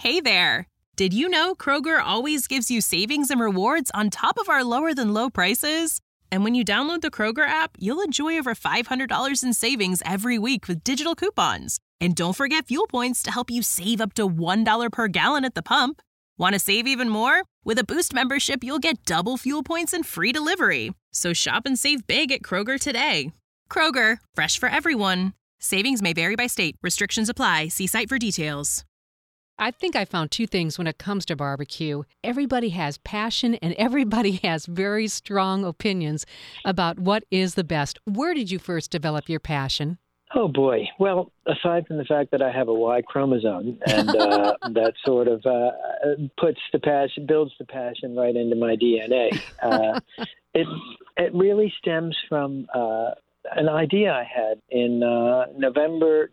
Hey there! Did you know Kroger always gives you savings and rewards on top of our lower-than-low prices? And when you download the Kroger app, you'll enjoy over $500 in savings every week with digital coupons. And don't forget fuel points to help you save up to $1 per gallon at the pump. Want to save even more? With a Boost membership, you'll get double fuel points and free delivery. So shop and save big at Kroger today. Kroger, fresh for everyone. Savings may vary by state. Restrictions apply. See site for details. I think I found two things when it comes to barbecue. Everybody has passion and everybody has very strong opinions about what is the best. Where did you first develop your passion? Oh, boy. Well, aside from the fact that I have a Y chromosome, and that sort of builds the passion right into my DNA, it really stems from an idea I had in November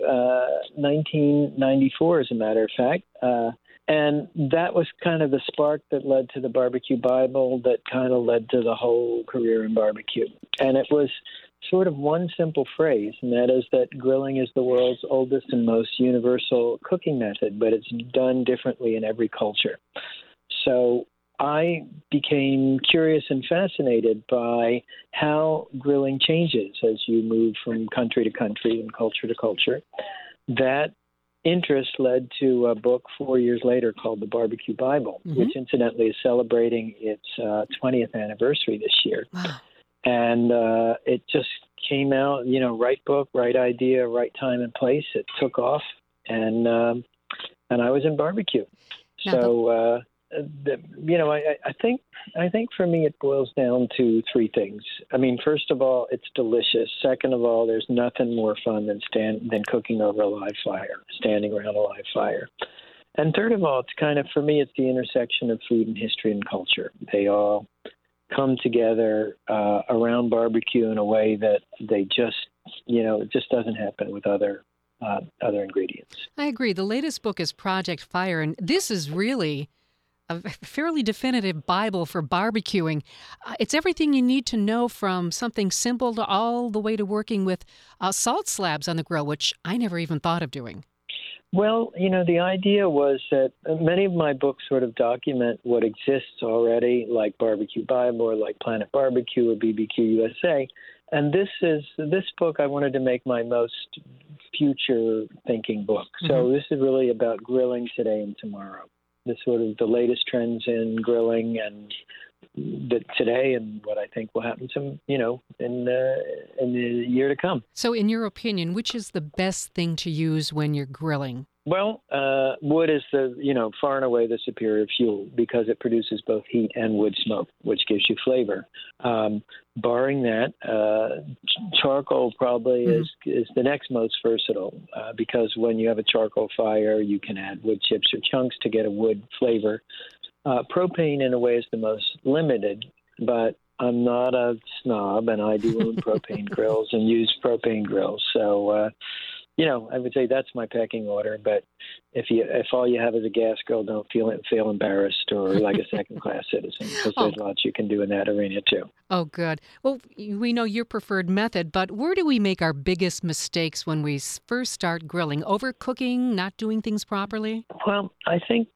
1994, as a matter of fact. And that was kind of the spark that led to the Barbecue Bible, that kind of led to the whole career in barbecue. And it was sort of one simple phrase, and that is that grilling is the world's oldest and most universal cooking method, but it's done differently in every culture. So I became curious and fascinated by how grilling changes as you move from country to country and culture to culture. That interest led to a book 4 years later called The Barbecue Bible, which incidentally is celebrating its 20th anniversary this year. Wow. And it just came out, right book, right idea, right time and place. It took off, and I was in barbecue. So, I think for me it boils down to three things. I mean, first of all, it's delicious. Second of all, there's nothing more fun than cooking over a live fire, standing around a live fire. And third of all, for me, it's the intersection of food and history and culture. They all come together around barbecue in a way that they just, it just doesn't happen with other ingredients. I agree. The latest book is Project Fire, and this is really a fairly definitive Bible for barbecuing. It's everything you need to know, from something simple to all the way to working with salt slabs on the grill, which I never even thought of doing. Well, the idea was that many of my books sort of document what exists already, like Barbecue Bible or like Planet Barbecue or BBQ USA. And this book I wanted to make my most future-thinking book. So this is really about grilling today and tomorrow. The latest trends in grilling and today, and what I think will happen to in the year to come. So, in your opinion, which is the best thing to use when you're grilling? Well, wood is far and away the superior fuel, because it produces both heat and wood smoke, which gives you flavor. Barring that, charcoal probably is the next most versatile, because when you have a charcoal fire, you can add wood chips or chunks to get a wood flavor. Propane, in a way, is the most limited, but I'm not a snob, and I do own propane grills and use propane grills. So, I would say that's my pecking order. But if all you have is a gas grill, don't feel embarrassed or like a second-class citizen, because there's lots you can do in that arena too. Oh, good. Well, we know your preferred method, but where do we make our biggest mistakes when we first start grilling? Overcooking, not doing things properly? Well, I think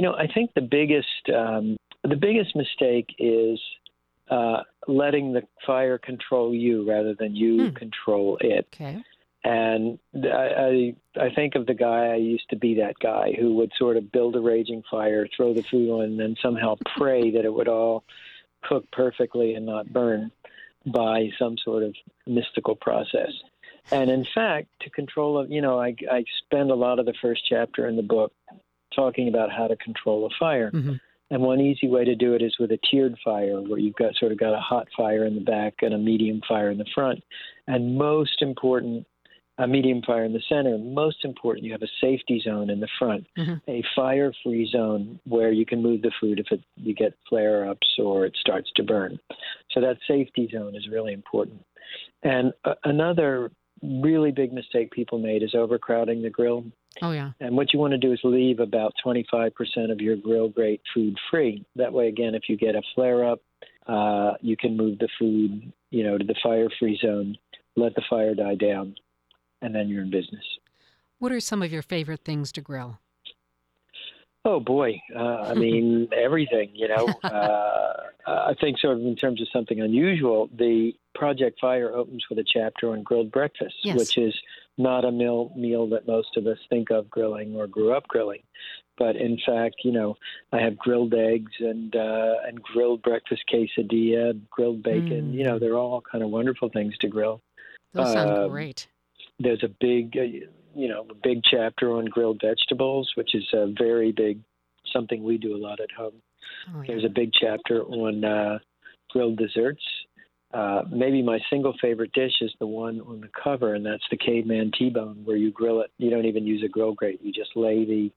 the biggest mistake is letting the fire control you rather than you control it. Okay. And I think of the guy, I used to be that guy who would sort of build a raging fire, throw the food on, and then somehow pray that it would all cook perfectly and not burn by some sort of mystical process. And in fact, to control I spend a lot of the first chapter in the book talking about how to control a fire. And one easy way to do it is with a tiered fire, where you've got a hot fire in the back and a medium fire in the front. And most important, a medium fire in the center. Most important, you have a safety zone in the front, a fire-free zone where you can move the food if you get flare-ups or it starts to burn. So that safety zone is really important. And another really big mistake people made is overcrowding the grill. Oh, yeah. And what you want to do is leave about 25% of your grill grate food free. That way, again, if you get a flare-up, you can move the food, to the fire-free zone, let the fire die down, and then you're in business. What are some of your favorite things to grill? Oh boy, I mean everything. I think sort of in terms of something unusual, the Project Fire opens with a chapter on grilled breakfast, Yes. which is not a meal that most of us think of grilling or grew up grilling. But in fact, I have grilled eggs and grilled breakfast quesadilla, grilled bacon. They're all kind of wonderful things to grill. Those sound great. There's a big, a big chapter on grilled vegetables, which is a very big, something we do a lot at home. Oh, yeah. There's a big chapter on grilled desserts. Maybe my single favorite dish is the one on the cover, and that's the caveman T-bone, where you grill it. You don't even use a grill grate. You just lay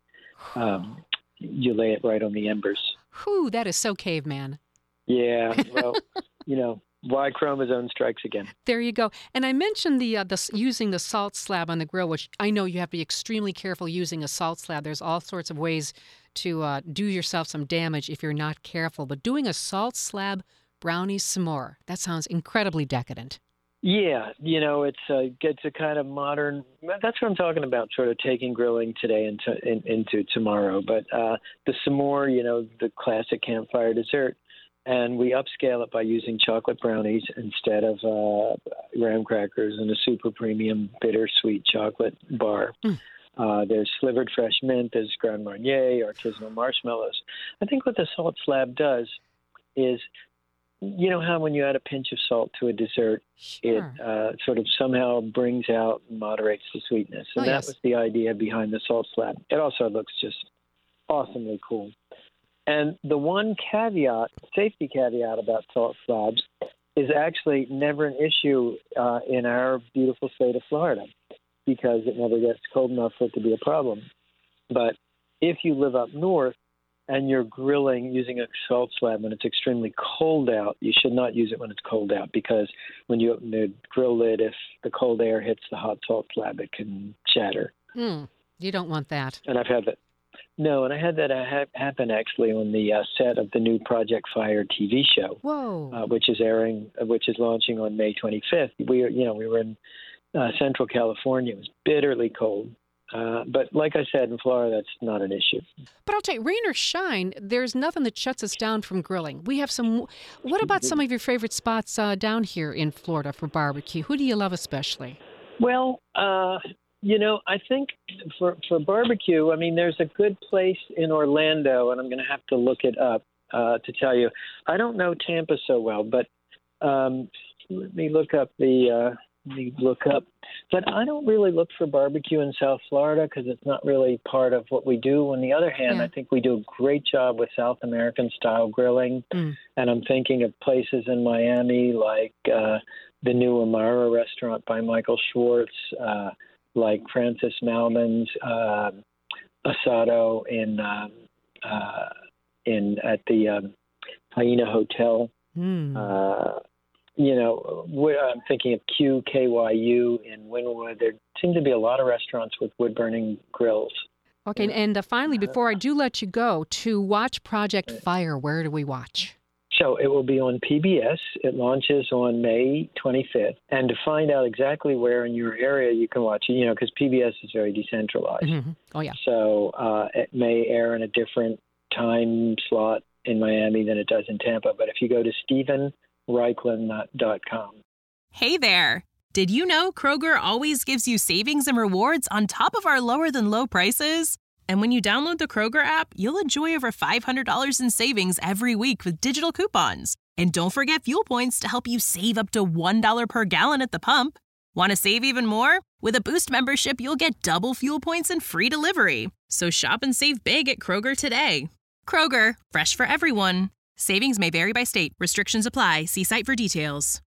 it right on the embers. Whew, that is so caveman. Yeah, well, Y chromosome strikes again. There you go. And I mentioned the using the salt slab on the grill, which I know you have to be extremely careful using a salt slab. There's all sorts of ways to do yourself some damage if you're not careful. But doing a salt slab brownie s'more, that sounds incredibly decadent. Yeah, it's a kind of modern. That's what I'm talking about. Sort of taking grilling today into tomorrow. But the s'more, the classic campfire dessert. And we upscale it by using chocolate brownies instead of graham crackers and a super premium bittersweet chocolate bar. There's slivered fresh mint, there's Grand Marnier, artisanal marshmallows. I think what the salt slab does is, how when you add a pinch of salt to a dessert, Sure. it sort of somehow brings out and moderates the sweetness. And that was the idea behind the salt slab. It also looks just awesomely cool. And the one safety caveat about salt slabs is actually never an issue in our beautiful state of Florida because it never gets cold enough for it to be a problem. But if you live up north and you're grilling using a salt slab when it's extremely cold out, you should not use it when it's cold out because when you open the grill lid, if the cold air hits the hot salt slab, it can shatter. You don't want that. And I've had that. No, and I had that happen actually on the set of the new Project Fire TV show. Whoa! Which is launching on May 25th. We were in Central California. It was bitterly cold, but like I said, in Florida, that's not an issue. But I'll tell you, rain or shine, there's nothing that shuts us down from grilling. We have some. What about some of your favorite spots down here in Florida for barbecue? Who do you love especially? Well, I think for barbecue, there's a good place in Orlando, and I'm going to have to look it up to tell you. I don't know Tampa so well, but let me look up. But I don't really look for barbecue in South Florida because it's not really part of what we do. On the other hand, I think we do a great job with South American style grilling, and I'm thinking of places in Miami like the new Amara restaurant by Michael Schwartz. Like Francis Malman's Asado at the Hyena Hotel. I'm thinking of QKYU in Wynwood. There seem to be a lot of restaurants with wood-burning grills. Okay, and finally, before I do let you go, to watch Project Fire, where do we watch? So it will be on PBS. It launches on May 25th. And to find out exactly where in your area you can watch it, because PBS is very decentralized. Mm-hmm. Oh, yeah. So it may air in a different time slot in Miami than it does in Tampa. But if you go to StephenReichlen.com. Hey there. Did you know Kroger always gives you savings and rewards on top of our lower than low prices? And when you download the Kroger app, you'll enjoy over $500 in savings every week with digital coupons. And don't forget fuel points to help you save up to $1 per gallon at the pump. Want to save even more? With a Boost membership, you'll get double fuel points and free delivery. So shop and save big at Kroger today. Kroger, fresh for everyone. Savings may vary by state. Restrictions apply. See site for details.